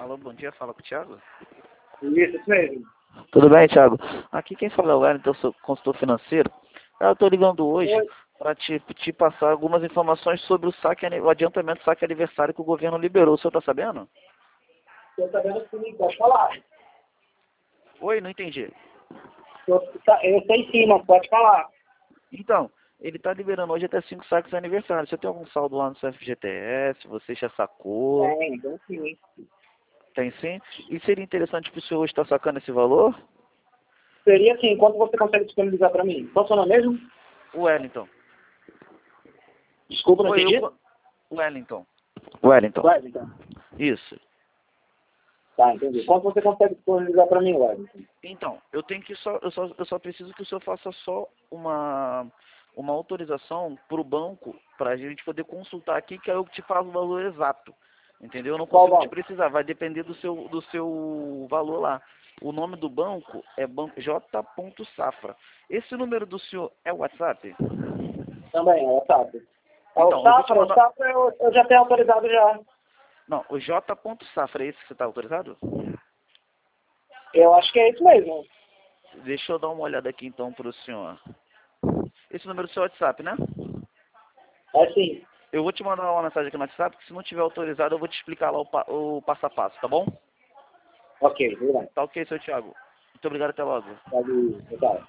Alô, bom dia, fala com o Thiago. Isso mesmo. Tudo bem, Thiago? Aqui quem fala é o Wellington, sou consultor financeiro. Eu estou ligando hoje para te passar algumas informações sobre o adiantamento do saque aniversário que o governo liberou. O senhor está sabendo? Estou sabendo sim, pode falar. Oi, não entendi. Eu sei sim, mas pode falar. Então, ele está liberando hoje até 5 saques aniversário. Você tem algum saldo lá no seu FGTS? Você já sacou? Tem, então sim. Tem sim? E seria interessante para o senhor hoje estar sacando esse valor? Seria assim, quanto você consegue disponibilizar para mim? Qual é o seu nome mesmo? Wellington. Desculpa, não Oi, entendi. Wellington. Wellington. Wellington. Isso. Tá, entendi. Quanto você consegue disponibilizar para mim, Wellington? Então, eu só preciso que o senhor faça só uma autorização para o banco, para a gente poder consultar aqui, que aí eu te falo o valor exato. Entendeu? Eu não Qual consigo te banco? precisar, vai depender do seu valor lá. O nome do banco é banco J. Safra. Esse número do senhor é o WhatsApp? Também, é o SAP. É Então, o eu vou te Safra, mandar. eu já tenho autorizado já. Não, o J. Safra, é esse que você está autorizado? Eu acho que é isso mesmo. Deixa eu dar uma olhada aqui então para o senhor. Esse número do seu WhatsApp, né? É sim. Eu vou te mandar uma mensagem aqui no WhatsApp, que se não tiver autorizado, eu vou te explicar lá o passo a passo, tá bom? Ok, tudo bem. Tá ok, seu Thiago. Muito obrigado, até logo. Pode ir, pessoal.